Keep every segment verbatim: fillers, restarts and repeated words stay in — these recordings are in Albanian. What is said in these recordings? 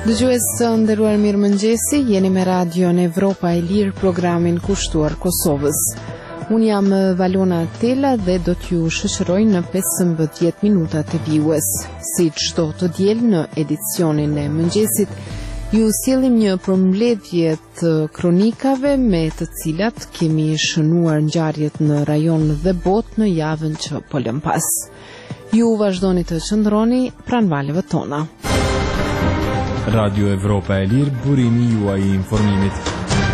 Dëgjues të nderuar, mirëmëngjesi, jeni me radion Evropa e Lirë, programin kushtuar Kosovës. Unë jam Valona Tela dhe do t'ju shoqëroj në pesëmbëdhjetë minuta të vijues. Si çdo të diel në edicionin e mëngjesit, ju sjellim një përmbledhje të kronikave me të cilat kemi shënuar ngjarjet në rajon dhe botë në javën që po lëm pas. Ju vazhdoni të qëndroni pranë valeve tona. Radio Evropa e Lirë, burimi juaj i informimit.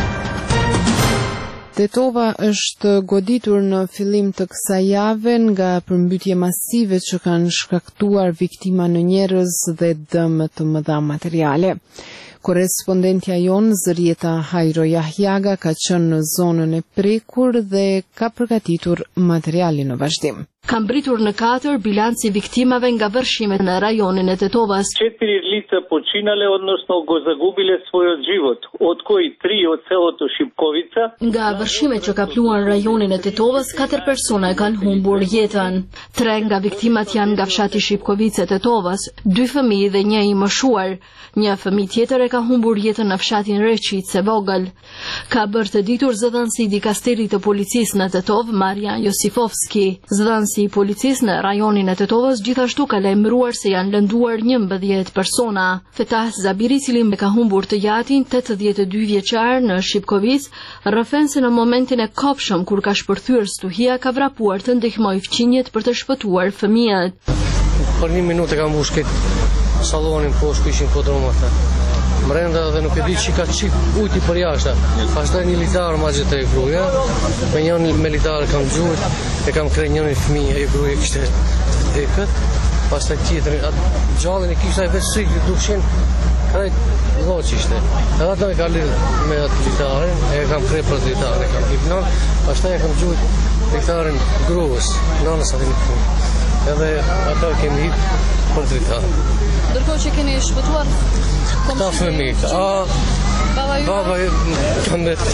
Tetova është goditur në fillim të kësaj jave nga përmbytje masive që kanë shkaktuar viktima në njerëz dhe dëm të mëdha materiale. Korespondentja jonë Zërieta Hajro Jahjaga ka qenë në zonën e prekur dhe ka përgatitur materialin në vazhdim. Ka mbritur në katër bilanci viktimave nga vërshimet në rajonin e Tetovas. Četiri lica počinale, odnosno go zagubile svoj život, od koji tri od selot Shipkovica. Nga vërshimet që kapluan rajonin e Tetovas, katër persona kanë humbur jetën. Tre nga viktimat janë nga fshati Shipkovica Tetovas, dy fëmijë dhe një i moshuar. Një fëmijë tjetër e ka humbur jetën në fshatin Reçit se vogël. Ka bërë të ditur zëdhënësi i dikasterit të policisë në Tetov, Marian Josifovski. Zëdhënësi i policisë në rajonin e Tetovës gjithashtu ka lajmëruar se janë lënduar njëmbëdhjetë persona. Fetah Zabiri, i cili ka humbur të jatin, tetëdhjetë e dy vjeçar në Shipkovic, rrëfen se në momentin e kopshëm kur ka shpërthyer stuhia ka vrapuar të ndihmoj fqinjet për të shpëtuar fëmijët. Për një minutë kam mbush këtë sallonin poshtë ku ishin kodromat. Brenda dhe nuk e di që ka qip ujti për jashta. Pastaj një litar ma gjithë e gruja, me një militar kam gjurë, e kam krej një një fëmija, e gruja kështë të dekët, pastaj tjetërin, atë gjallin e kështë e vetë sykë, dukshin, krejt loq ishte. Edhe ato e ka lidhë me atë litarin, e kam krej për litarin, e kam hipnon, pastaj e kam gjurë litarin gruës, nanës atë një fëmë. Edhe ato e kemi hipë për litarin. Ndërkohë që keni shpëtuar Ta fëmijët, a baba ju? Baba kam vetë.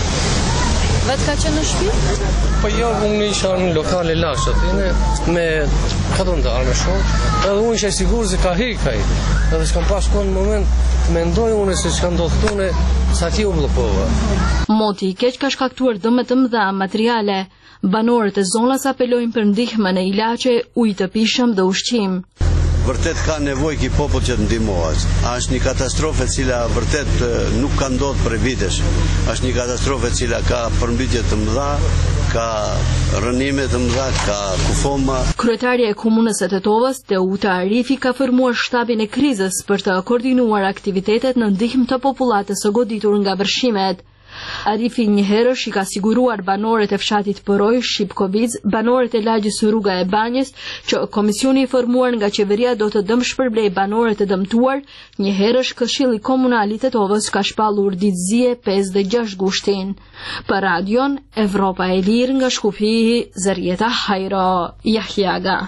Vetë ka qenë në shtëpi? Po jo, unë isha në lokale lashtë aty, me katër ndarë me shumë, edhe unë isha sigur se ka hikë ai. Edhe s'kam pas kohë në moment, mendoj unë se s'ka ndodhur këtu, sa ti u bllokova. Moti i keq ka shkaktuar dëme të mëdha materiale. Banorët e zonës apelojnë për ndihmën e ilaçe, ujë të pishëm dhe ushqim. Vërtet ka nevojë ky popull që të ndihmohet. Është një katastrofë e cila vërtet nuk ka ndodhur për vitesh. Është një katastrofë e cila ka përmbytje të mëdha, ka rënime të mëdha, ka kufoma. Kryetaria e komunës së Tetovës, Teuta Arifi, ka formuar shtabin e krizës për të koordinuar aktivitetet në ndihmë të popullatës së goditur nga vërshimet. Arifi njëherësh i ka siguruar banorët e fshatit Përoj, Shipkovic, banorët e lagjës Rruga e Banjës, që komisioni i formuar nga qeveria do të dëm shpërblej banorët e dëmtuar. Njëherësh Këshilli Komunal i Tetovës ka shpallur ditëzie pesë dhe gjashtë gushtin. Për radion Evropa e Lirë nga Shkupi, Zërieta Hajro Jahjaga.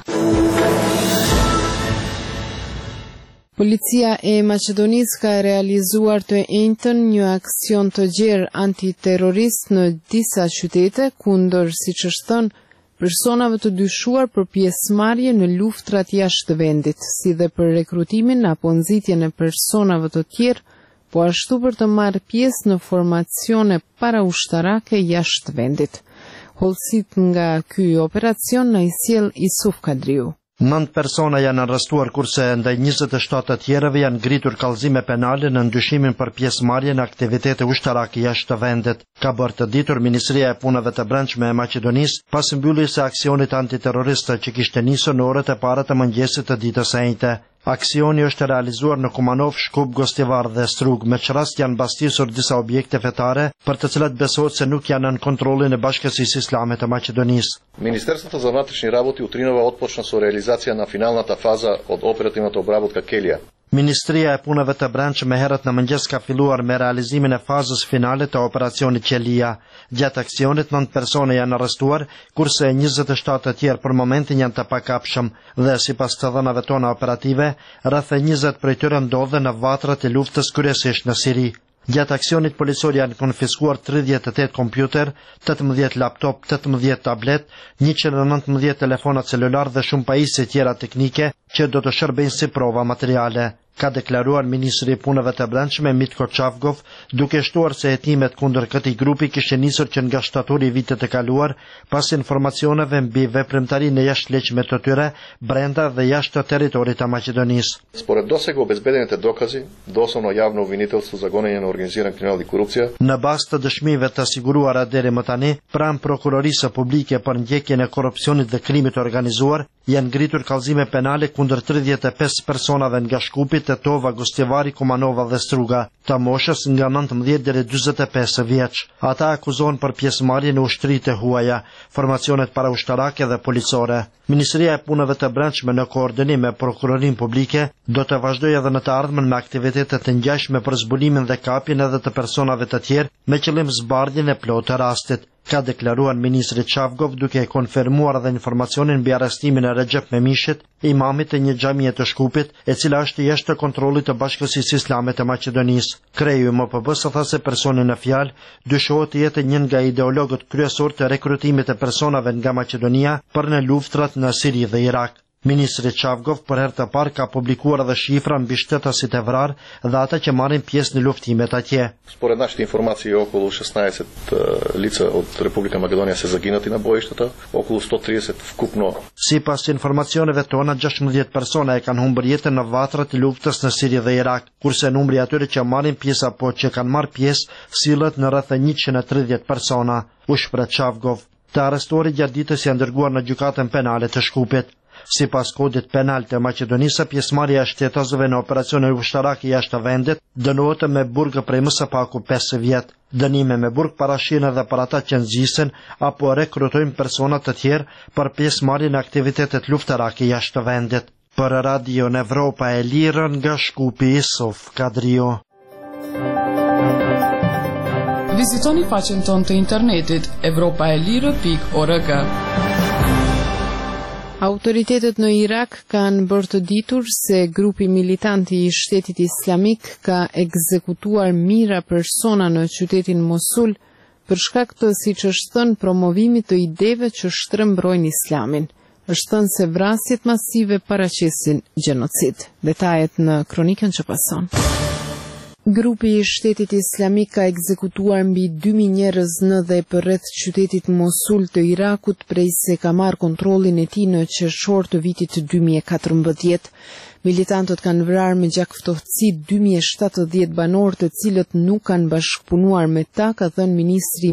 Policia e Maqedonisë ka realizuar të njëjtën një aksion të gjerë antiterrorist në disa qytete kundër, siç është thënë, personave të dyshuar për pjesëmarrje në luftrat jashtë vendit, si dhe për rekrutimin apo nxitjen e personave të tjerë, po ashtu për të marrë pjesë në formacione paraushtarake jashtë vendit. Hollësit nga ky operacion na i sjell Isuf Kadriu. Nënt persona janë arrestuar kurse ndaj njëzet e shtatë të tjerëve janë ngritur kallëzime penale në ndyshimin për pjesëmarrje në aktivitete ushtarake jashtë vendit. Ka bërë të ditur Ministria e Punëve të Brendshme e Maqedonisë pas mbylljes së aksionit antiterrorist që kishte nisur në orët e para të mëngjesit të ditës së njëjtë. Aksioni është realizuar në Kumanov, Shkup, Gostivar dhe Strug, me që rast janë mbastisur disa objekte fetare për të cilat besohet se nuk janë në kontrollin e Bashkësisë Islame të Maqedonisë. Министерството за вътрешни работи утринова отпочна со реализација на финалната фаза од оперативната обработка Келија. Ministria e Punëve të Brendshme herët në mëngjes ka filluar me realizimin e fazës finale të operacionit Qelia. Gjatë aksionit nëntë persone janë arrestuar, kurse njëzet e shtatë të tjerë për momentin janë të pakapshëm dhe sipas të dhënave tona operative, rreth njëzet prej tyre ndodhen në vatrat e luftës kryesisht në Siri. Gjatë aksionit policor janë konfiskuar tridhjetë e tetë kompjuter, tetëmbëdhjetë laptop, tetëmbëdhjetë tablet, njëqind e nëntëmbëdhjetë telefona celular dhe shumë pajisje tjera teknike që do të shërbejnë si prova materiale. ka deklaruar ministri i punëve të brendshme Mitko Çavgov, duke shtuar se hetimet kundër këtij grupi kishin nisur që nga shtatori i vitit të kaluar, pas informacioneve mbi veprimtarinë e jashtëligjshme të tyre brenda dhe jashtë territorit të Maqedonisë. Според досега обезбедените докази, досlovno javno обвинителство за гонење на организиран криминал и корупција, në bazë të dëshmive të siguruara deri më tani, pranë prokurorisë publike për ndjekjen e korrupsionit dhe krimit të organizuar, janë ngritur kallëzime penale kundër tridhjetë e pesë personave nga Shkupi, Tetova, Gostivari, Kumanova dhe Struga, të moshës nga nëntëmbëdhjetë deri dyzet e pesë vjeç. Ata akuzohen për pjesëmarrje në ushtritë e huaja, formacionet paraushtarake dhe policore. Ministria e Punëve të Brendshme në koordinim me prokurorinë publike do të vazhdojë edhe në të ardhmen me aktivitete të ngjashme për zbulimin dhe kapjen edhe të personave të tjerë me qëllim zbardhjen e plotë të rastit, ka deklaruar ministri Çavgov, duke konfirmuar edhe informacionin mbi arrestimin e Recep Memishit, imamit të një xhamie të Shkupit, e cila është jashtë kontrollit të Bashkësisë Islame të Maqedonisë. Kreu i M P B-s tha se personi në fjalë dyshohet të jetë një nga ideologët kryesor të rekrutimit të personave nga Maqedonia për në luftrat në Siri dhe Irak. Ministri Çavgov për herë të parë ka publikuar edhe shifra mbi shtetasit e vrarë dhe ata që marrin pjesë në luftimet atje. Според нашите информации около шестнаесет лица от Република Македония се загинати на боищата, около сто тридесет вкупно. Sipas informacioneve tona, gjashtëmbëdhjetë persona e kanë humbur jetën në vatrat e luftës në Siri dhe Irak, kurse numri atyre që marrin pjesë apo që kanë marrë pjesë sillet në rreth njëqind e tridhjetë persona, u shpreh Çavgov. Të arrestuarit gjatë ditës janë dërguar në gjykatën penale të Shkupit. Sipas kodit penal të Maqedonisë, pjesëmarrja e shtetësve në operacione ushtarake jashtë vendit dënohet me burg prej më së paku pesë vjet. Dënime me burg parashin edhe për ata që nxjisen apo rekrutojnë persona të tjerë për pjesëmarrje në aktivitetet luftarake jashtë vendit. Për Radio Evropa e Lirë nga Shkupi, Isuf Kadrio. Vizitoni faqen tonë të internetit evropaelire pikë org. Autoritetet në Irak kanë bërë të ditur se grupi militanti i Shtetit Islamik ka ekzekutuar mijëra persona në qytetin Mosul për shkak të, siç është thënë, promovimit të ideve që shtrembrojnë Islamin. Është thënë se vrasjet masive paraqesin gjenocid. Detajet në kronikën që pason. Grupi i Shtetit Islamik ka ekzekutuar mbi dy mijë njerëz në dhe përreth qytetit Mosul të Irakut prej se ka marrë kontrollin e tij në qershor të vitit dy mijë e katërmbëdhjetë. Militantët kanë vrarë me gjakftofësi dy mijë e shtatëdhjetë banor të cilët nuk kanë bashkëpunuar me ta, ka thënë ministri